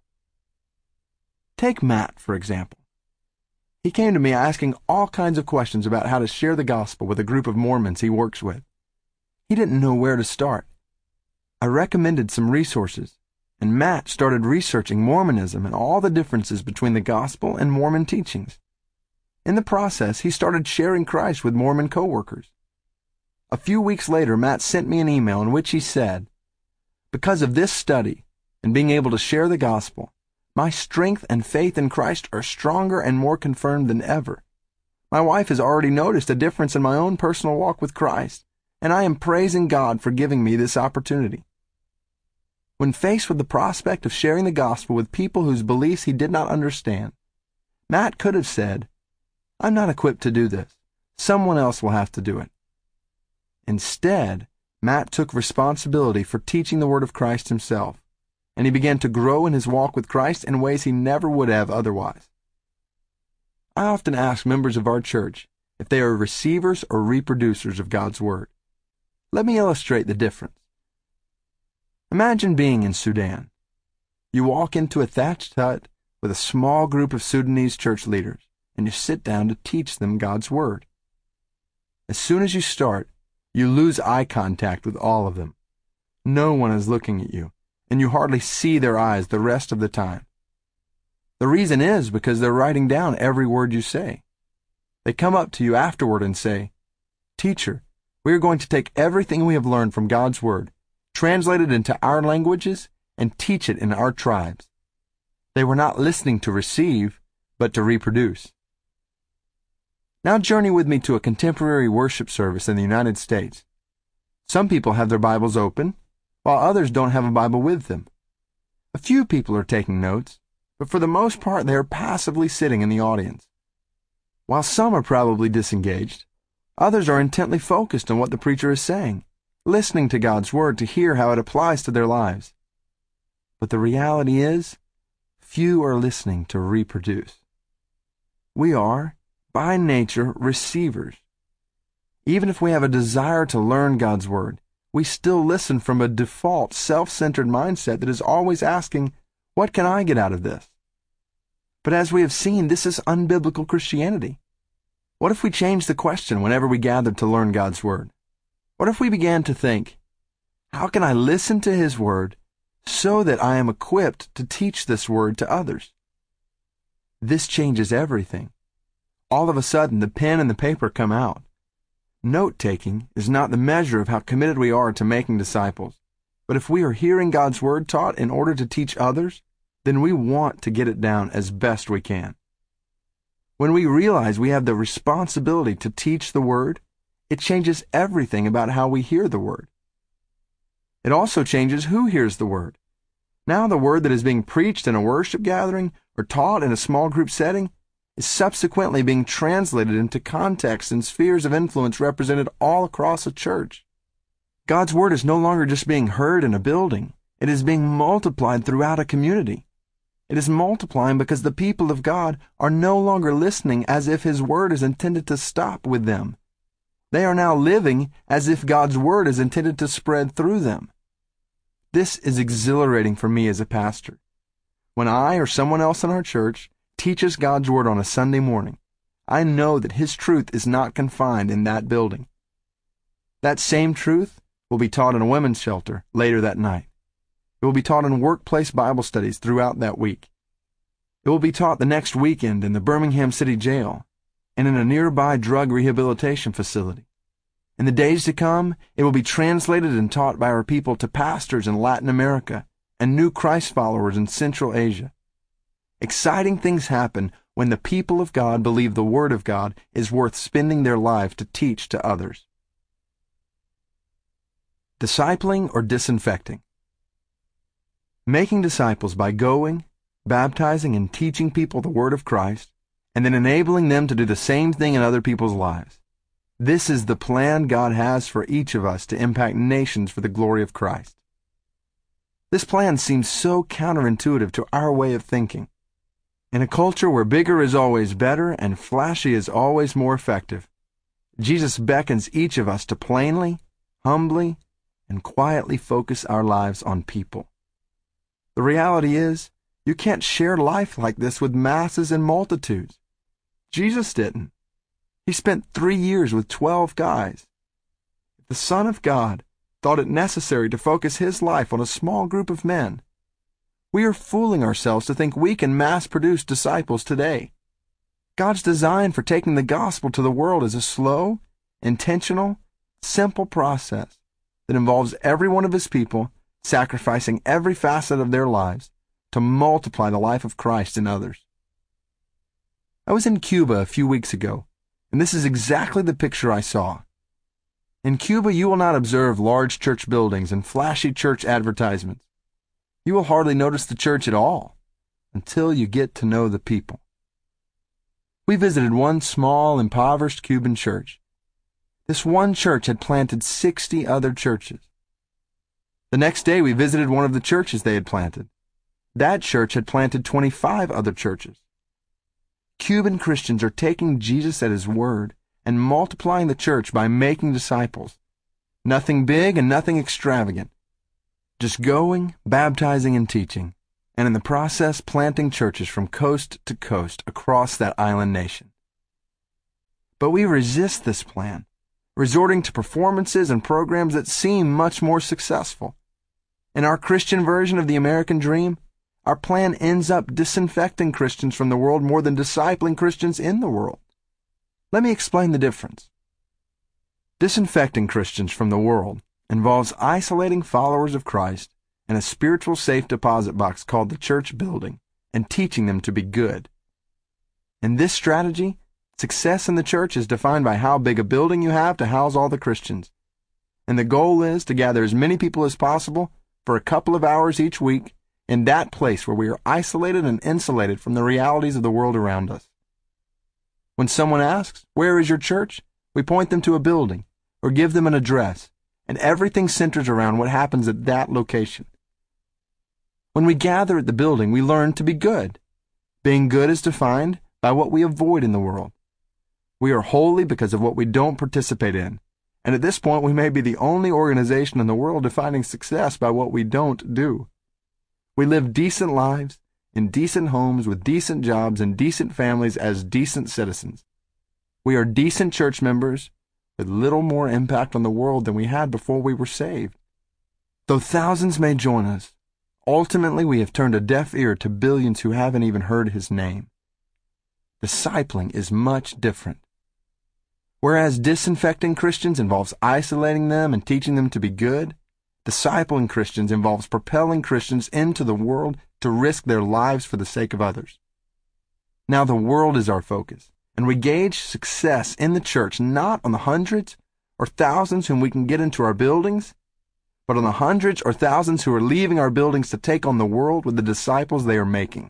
Take Matt, for example. He came to me asking all kinds of questions about how to share the gospel with a group of Mormons he works with. He didn't know where to start. I recommended some resources, and Matt started researching Mormonism and all the differences between the gospel and Mormon teachings. In the process, he started sharing Christ with Mormon coworkers. A few weeks later, Matt sent me an email in which he said, "Because of this study and being able to share the gospel, my strength and faith in Christ are stronger and more confirmed than ever. My wife has already noticed a difference in my own personal walk with Christ, and I am praising God for giving me this opportunity." When faced with the prospect of sharing the gospel with people whose beliefs he did not understand, Matt could have said, "I'm not equipped to do this. Someone else will have to do it." Instead, Matt took responsibility for teaching the Word of Christ himself, and he began to grow in his walk with Christ in ways he never would have otherwise. I often ask members of our church if they are receivers or reproducers of God's Word. Let me illustrate the difference. Imagine being in Sudan. You walk into a thatched hut with a small group of Sudanese church leaders, and you sit down to teach them God's Word. As soon as you start, you lose eye contact with all of them. No one is looking at you, and you hardly see their eyes the rest of the time. The reason is because they're writing down every word you say. They come up to you afterward and say, "Teacher, we are going to take everything we have learned from God's Word, translate it into our languages, and teach it in our tribes." They were not listening to receive, but to reproduce. Now journey with me to a contemporary worship service in the United States. Some people have their Bibles open, while others don't have a Bible with them. A few people are taking notes, but for the most part they are passively sitting in the audience. While some are probably disengaged, others are intently focused on what the preacher is saying, listening to God's Word to hear how it applies to their lives. But the reality is, few are listening to reproduce. We are, by nature, receivers. Even if we have a desire to learn God's Word, we still listen from a default, self-centered mindset that is always asking, "What can I get out of this?" But as we have seen, this is unbiblical Christianity. What if we changed the question whenever we gathered to learn God's Word? What if we began to think, how can I listen to His Word so that I am equipped to teach this Word to others? This changes everything. All of a sudden, the pen and the paper come out. Note-taking is not the measure of how committed we are to making disciples, but if we are hearing God's Word taught in order to teach others, then we want to get it down as best we can. When we realize we have the responsibility to teach the Word, it changes everything about how we hear the Word. It also changes who hears the Word. Now the Word that is being preached in a worship gathering or taught in a small group setting is subsequently being translated into contexts and spheres of influence represented all across a church. God's Word is no longer just being heard in a building. It is being multiplied throughout a community. It is multiplying because the people of God are no longer listening as if His Word is intended to stop with them. They are now living as if God's Word is intended to spread through them. This is exhilarating for me as a pastor. When I or someone else in our church teaches God's Word on a Sunday morning, I know that His truth is not confined in that building. That same truth will be taught in a women's shelter later that night. It will be taught in workplace Bible studies throughout that week. It will be taught the next weekend in the Birmingham City Jail and in a nearby drug rehabilitation facility. In the days to come, it will be translated and taught by our people to pastors in Latin America and new Christ followers in Central Asia. Exciting things happen when the people of God believe the Word of God is worth spending their lives to teach to others. Discipling or disinfecting. Making disciples by going, baptizing, and teaching people the Word of Christ, and then enabling them to do the same thing in other people's lives. This is the plan God has for each of us to impact nations for the glory of Christ. This plan seems so counterintuitive to our way of thinking. In a culture where bigger is always better and flashy is always more effective, Jesus beckons each of us to plainly, humbly, and quietly focus our lives on people. The reality is, you can't share life like this with masses and multitudes. Jesus didn't. He spent three years with twelve guys. If the Son of God thought it necessary to focus His life on a small group of men, we are fooling ourselves to think we can mass-produce disciples today. God's design for taking the gospel to the world is a slow, intentional, simple process that involves every one of His people sacrificing every facet of their lives to multiply the life of Christ in others. I was in Cuba a few weeks ago, and this is exactly the picture I saw. In Cuba, you will not observe large church buildings and flashy church advertisements. You will hardly notice the church at all until you get to know the people. We visited one small, impoverished Cuban church. This one church had planted sixty other churches. The next day, we visited one of the churches they had planted. That church had planted twenty-five other churches. Cuban Christians are taking Jesus at His word and multiplying the church by making disciples. Nothing big and nothing extravagant. Just going, baptizing, and teaching, and in the process planting churches from coast to coast across that island nation. But we resist this plan, resorting to performances and programs that seem much more successful. In our Christian version of the American dream, our plan ends up disinfecting Christians from the world more than discipling Christians in the world. Let me explain the difference. Disinfecting Christians from the world involves isolating followers of Christ in a spiritual safe deposit box called the church building and teaching them to be good. In this strategy, success in the church is defined by how big a building you have to house all the Christians. And the goal is to gather as many people as possible for a couple of hours each week in that place where we are isolated and insulated from the realities of the world around us. When someone asks, "Where is your church?" we point them to a building or give them an address, and everything centers around what happens at that location. When we gather at the building, we learn to be good. Being good is defined by what we avoid in the world. We are holy because of what we don't participate in, and at this point we may be the only organization in the world defining success by what we don't do. We live decent lives, in decent homes, with decent jobs and decent families as decent citizens. We are decent church members with little more impact on the world than we had before we were saved. Though thousands may join us, ultimately we have turned a deaf ear to billions who haven't even heard His name. Discipling is much different. Whereas disinfecting Christians involves isolating them and teaching them to be good, discipling Christians involves propelling Christians into the world to risk their lives for the sake of others. Now the world is our focus, and we gauge success in the church not on the hundreds or thousands whom we can get into our buildings, but on the hundreds or thousands who are leaving our buildings to take on the world with the disciples they are making.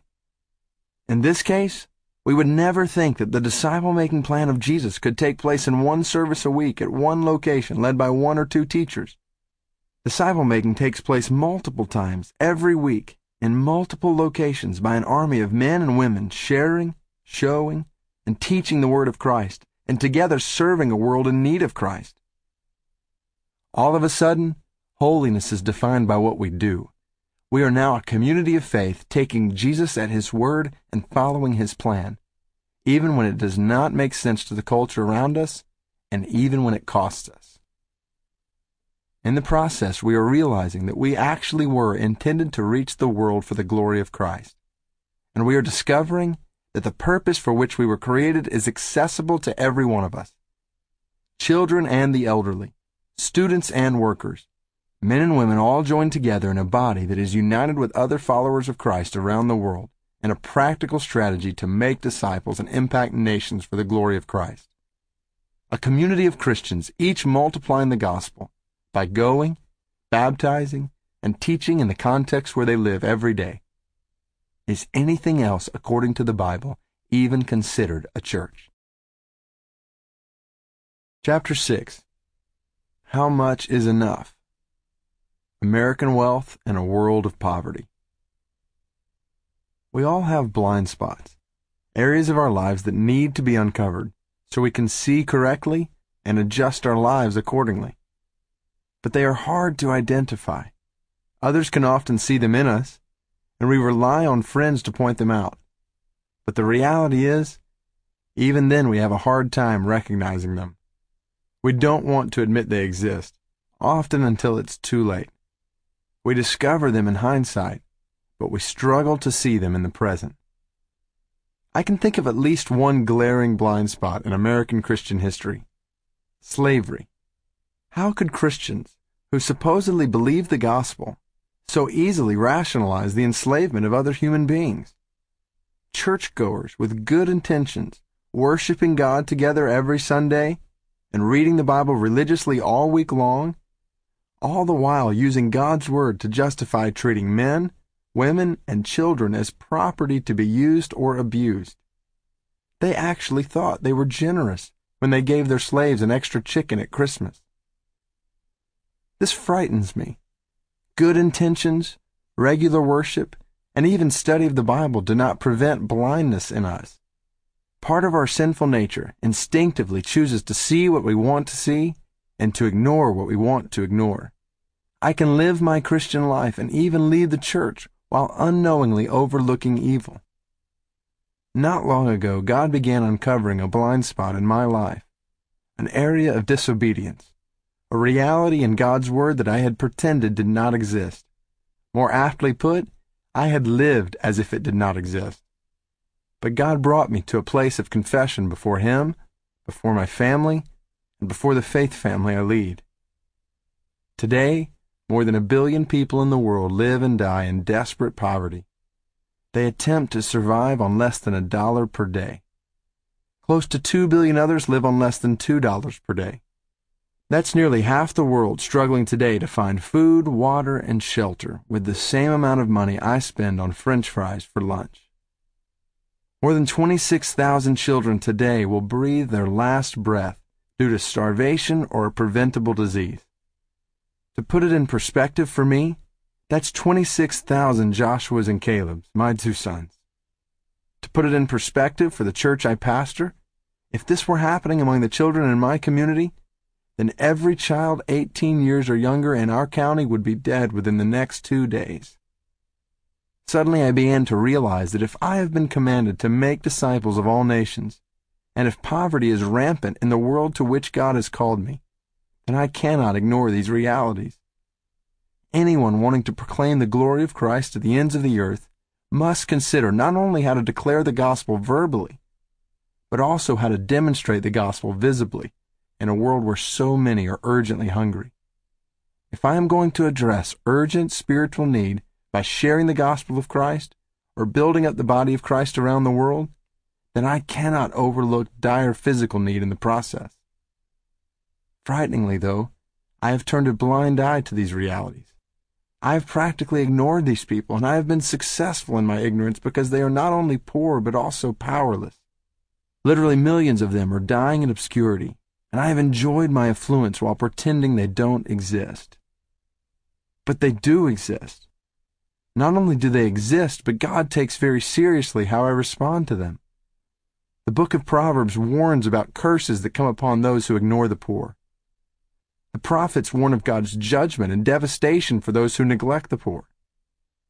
In this case, we would never think that the disciple-making plan of Jesus could take place in one service a week at one location led by one or two teachers. Disciple-making takes place multiple times every week in multiple locations by an army of men and women sharing, showing, and teaching the Word of Christ, and together serving a world in need of Christ. All of a sudden, holiness is defined by what we do. We are now a community of faith, taking Jesus at His word and following His plan, even when it does not make sense to the culture around us, and even when it costs us. In the process, we are realizing that we actually were intended to reach the world for the glory of Christ, and we are discovering that the purpose for which we were created is accessible to every one of us. Children and the elderly, students and workers, men and women all joined together in a body that is united with other followers of Christ around the world in a practical strategy to make disciples and impact nations for the glory of Christ. A community of Christians, each multiplying the gospel by going, baptizing, and teaching in the context where they live every day. Is anything else, according to the Bible, even considered a church? Chapter six. How much is enough? American wealth and a world of poverty. We all have blind spots, areas of our lives that need to be uncovered so we can see correctly and adjust our lives accordingly. But they are hard to identify. Others can often see them in us, and we rely on friends to point them out. But the reality is, even then we have a hard time recognizing them. We don't want to admit they exist, often until it's too late. We discover them in hindsight, but we struggle to see them in the present. I can think of at least one glaring blind spot in American Christian history: slavery. How could Christians, who supposedly believed the gospel, so easily rationalize the enslavement of other human beings? Churchgoers with good intentions, worshiping God together every Sunday, and reading the Bible religiously all week long, all the while using God's word to justify treating men, women, and children as property to be used or abused. They actually thought they were generous when they gave their slaves an extra chicken at Christmas. This frightens me. Good intentions, regular worship, and even study of the Bible do not prevent blindness in us. Part of our sinful nature instinctively chooses to see what we want to see and to ignore what we want to ignore. I can live my Christian life and even lead the church while unknowingly overlooking evil. Not long ago, God began uncovering a blind spot in my life, an area of disobedience, a reality in God's Word that I had pretended did not exist. More aptly put, I had lived as if it did not exist. But God brought me to a place of confession before Him, before my family, and before the faith family I lead. Today, more than a billion people in the world live and die in desperate poverty. They attempt to survive on less than a dollar per day. Close to two billion others live on less than two dollars per day. That's nearly half the world struggling today to find food, water, and shelter with the same amount of money I spend on French fries for lunch. More than twenty-six thousand children today will breathe their last breath due to starvation or a preventable disease. To put it in perspective for me, that's twenty-six thousand Joshuas and Calebs, my two sons. To put it in perspective for the church I pastor, if this were happening among the children in my community, then every child eighteen years or younger in our county would be dead within the next two days. Suddenly I began to realize that if I have been commanded to make disciples of all nations, and if poverty is rampant in the world to which God has called me, then I cannot ignore these realities. Anyone wanting to proclaim the glory of Christ to the ends of the earth must consider not only how to declare the gospel verbally, but also how to demonstrate the gospel visibly in a world where so many are urgently hungry. If I am going to address urgent spiritual need by sharing the gospel of Christ or building up the body of Christ around the world, then I cannot overlook dire physical need in the process. Frighteningly, though, I have turned a blind eye to these realities. I have practically ignored these people, and I have been successful in my ignorance because they are not only poor but also powerless. Literally millions of them are dying in obscurity, and I have enjoyed my affluence while pretending they don't exist. But they do exist. Not only do they exist, but God takes very seriously how I respond to them. The book of Proverbs warns about curses that come upon those who ignore the poor. The prophets warn of God's judgment and devastation for those who neglect the poor.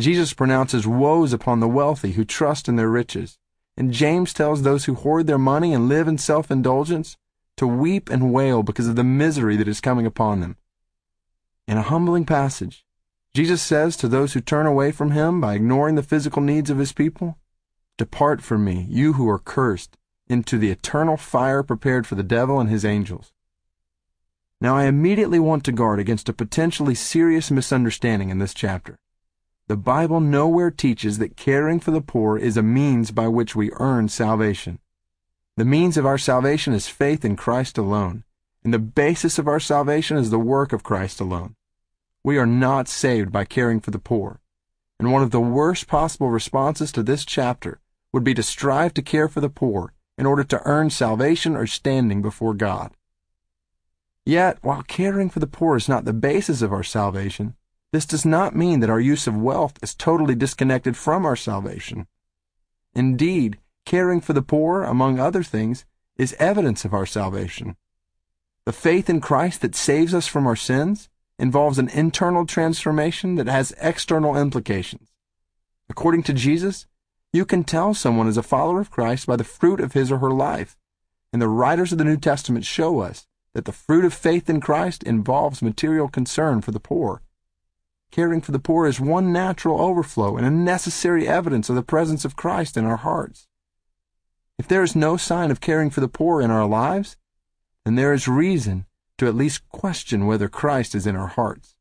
Jesus pronounces woes upon the wealthy who trust in their riches, and James tells those who hoard their money and live in self-indulgence to weep and wail because of the misery that is coming upon them. In a humbling passage, Jesus says to those who turn away from him by ignoring the physical needs of his people, "Depart from me, you who are cursed, into the eternal fire prepared for the devil and his angels." Now I immediately want to guard against a potentially serious misunderstanding in this chapter. The Bible nowhere teaches that caring for the poor is a means by which we earn salvation. The means of our salvation is faith in Christ alone, and the basis of our salvation is the work of Christ alone. We are not saved by caring for the poor, and one of the worst possible responses to this chapter would be to strive to care for the poor in order to earn salvation or standing before God. Yet, while caring for the poor is not the basis of our salvation, this does not mean that our use of wealth is totally disconnected from our salvation. Indeed, caring for the poor, among other things, is evidence of our salvation. The faith in Christ that saves us from our sins involves an internal transformation that has external implications. According to Jesus, you can tell someone is a follower of Christ by the fruit of his or her life, and the writers of the New Testament show us that the fruit of faith in Christ involves material concern for the poor. Caring for the poor is one natural overflow and a necessary evidence of the presence of Christ in our hearts. If there is no sign of caring for the poor in our lives, then there is reason to at least question whether Christ is in our hearts.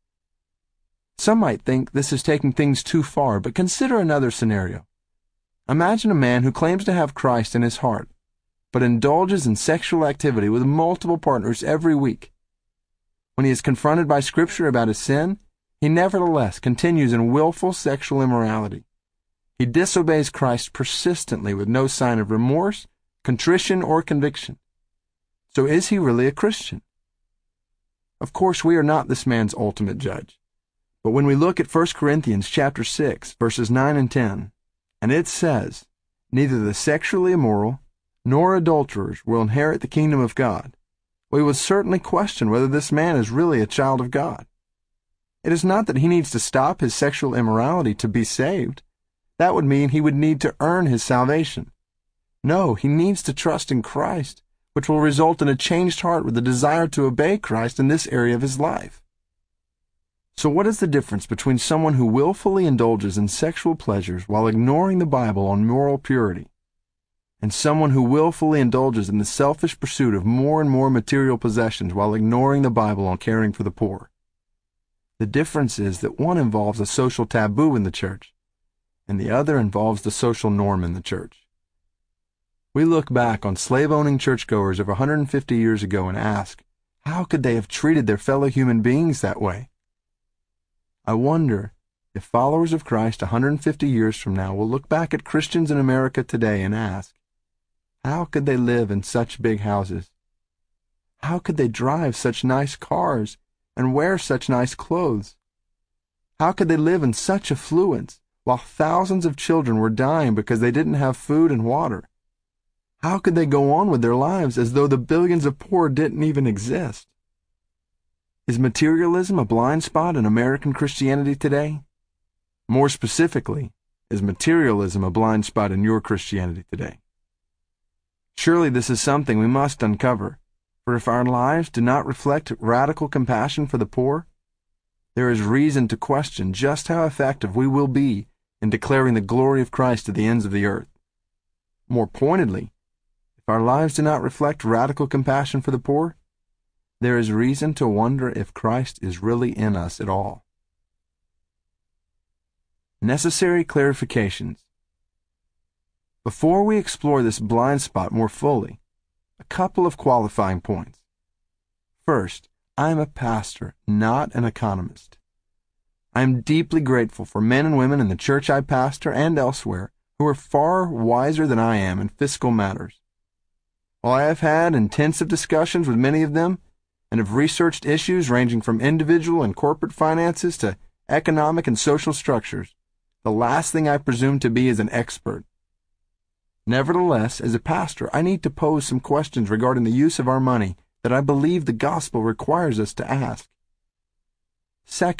Some might think this is taking things too far, but consider another scenario. Imagine a man who claims to have Christ in his heart, but indulges in sexual activity with multiple partners every week. When he is confronted by Scripture about his sin, he nevertheless continues in willful sexual immorality. He disobeys Christ persistently with no sign of remorse, contrition, or conviction. So is he really a Christian? Of course, we are not this man's ultimate judge. But when we look at First Corinthians chapter six, verses nine and ten, and it says, "Neither the sexually immoral nor adulterers will inherit the kingdom of God," we would certainly question whether this man is really a child of God. It is not that he needs to stop his sexual immorality to be saved. That would mean he would need to earn his salvation. No, he needs to trust in Christ, which will result in a changed heart with a desire to obey Christ in this area of his life. So what is the difference between someone who willfully indulges in sexual pleasures while ignoring the Bible on moral purity, and someone who willfully indulges in the selfish pursuit of more and more material possessions while ignoring the Bible on caring for the poor? The difference is that one involves a social taboo in the church, and the other involves the social norm in the church. We look back on slave-owning churchgoers of one hundred fifty years ago and ask, how could they have treated their fellow human beings that way? I wonder if followers of Christ one hundred fifty years from now will look back at Christians in America today and ask, how could they live in such big houses? How could they drive such nice cars and wear such nice clothes? How could they live in such affluence while thousands of children were dying because they didn't have food and water? How could they go on with their lives as though the billions of poor didn't even exist? Is materialism a blind spot in American Christianity today? More specifically, is materialism a blind spot in your Christianity today? Surely this is something we must uncover, for if our lives do not reflect radical compassion for the poor, there is reason to question just how effective we will be in declaring the glory of Christ to the ends of the earth. More pointedly, if our lives do not reflect radical compassion for the poor, there is reason to wonder if Christ is really in us at all. Necessary clarifications. Before we explore this blind spot more fully, a couple of qualifying points. First, I am a pastor, not an economist. I am deeply grateful for men and women in the church I pastor and elsewhere who are far wiser than I am in fiscal matters. While I have had intensive discussions with many of them and have researched issues ranging from individual and corporate finances to economic and social structures, the last thing I presume to be is an expert. Nevertheless, as a pastor, I need to pose some questions regarding the use of our money that I believe the gospel requires us to ask. Second,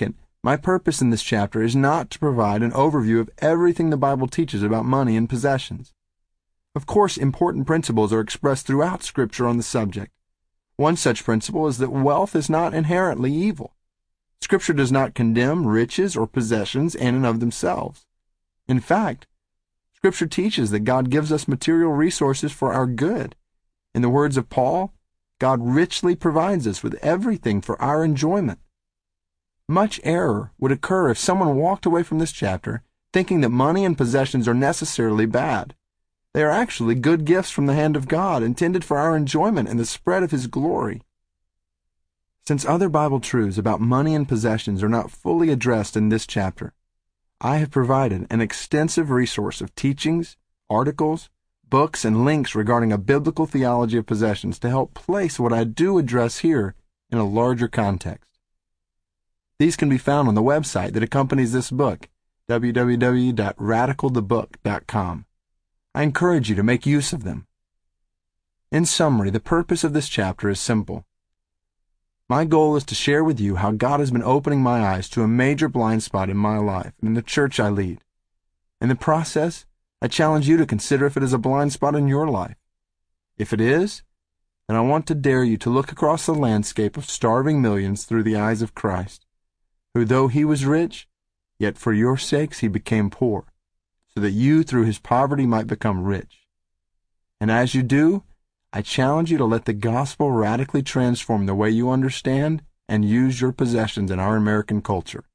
My purpose in this chapter is not to provide an overview of everything the Bible teaches about money and possessions. Of course, important principles are expressed throughout Scripture on the subject. One such principle is that wealth is not inherently evil. Scripture does not condemn riches or possessions in and of themselves. In fact, Scripture teaches that God gives us material resources for our good. In the words of Paul, God richly provides us with everything for our enjoyment. Much error would occur if someone walked away from this chapter thinking that money and possessions are necessarily bad. They are actually good gifts from the hand of God, intended for our enjoyment and the spread of His glory. Since other Bible truths about money and possessions are not fully addressed in this chapter, I have provided an extensive resource of teachings, articles, books, and links regarding a biblical theology of possessions to help place what I do address here in a larger context. These can be found on the website that accompanies this book, w w w dot radical the book dot com. I encourage you to make use of them. In summary, the purpose of this chapter is simple. My goal is to share with you how God has been opening my eyes to a major blind spot in my life and in the church I lead. In the process, I challenge you to consider if it is a blind spot in your life. If it is, then I want to dare you to look across the landscape of starving millions through the eyes of Christ, who, though He was rich, yet for your sakes He became poor, so that you through His poverty might become rich. And as you do, I challenge you to let the gospel radically transform the way you understand and use your possessions in our American culture.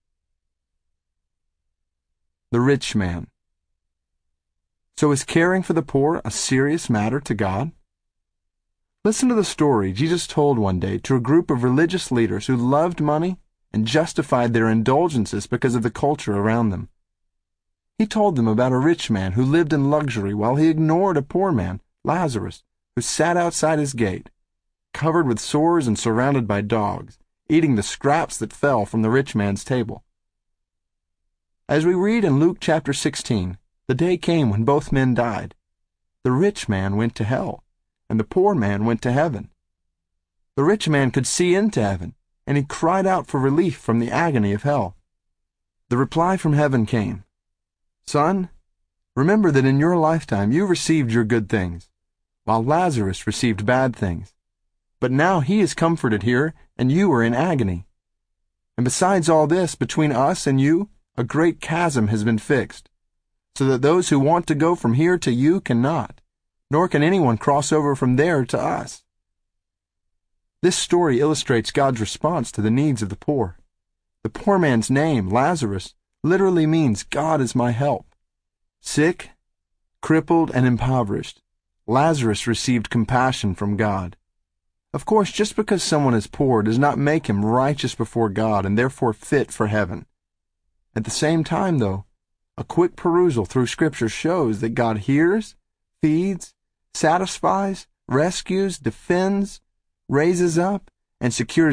The rich man. So is caring for the poor a serious matter to God? Listen to the story Jesus told one day to a group of religious leaders who loved money and justified their indulgences because of the culture around them. He told them about a rich man who lived in luxury while he ignored a poor man, Lazarus, who sat outside his gate, covered with sores and surrounded by dogs, eating the scraps that fell from the rich man's table. As we read in Luke chapter sixteen, the day came when both men died. The rich man went to hell, and the poor man went to heaven. The rich man could see into heaven, and he cried out for relief from the agony of hell. The reply from heaven came, "Son, remember that in your lifetime you received your good things, while Lazarus received bad things. But now he is comforted here, and you are in agony. And besides all this, between us and you, a great chasm has been fixed, so that those who want to go from here to you cannot, nor can anyone cross over from there to us." This story illustrates God's response to the needs of the poor. The poor man's name, Lazarus, literally means God is my help. Sick, crippled, and impoverished, Lazarus received compassion from God. Of course, just because someone is poor does not make him righteous before God and therefore fit for heaven. At the same time, though, a quick perusal through Scripture shows that God hears, feeds, satisfies, rescues, defends, raises up, and secures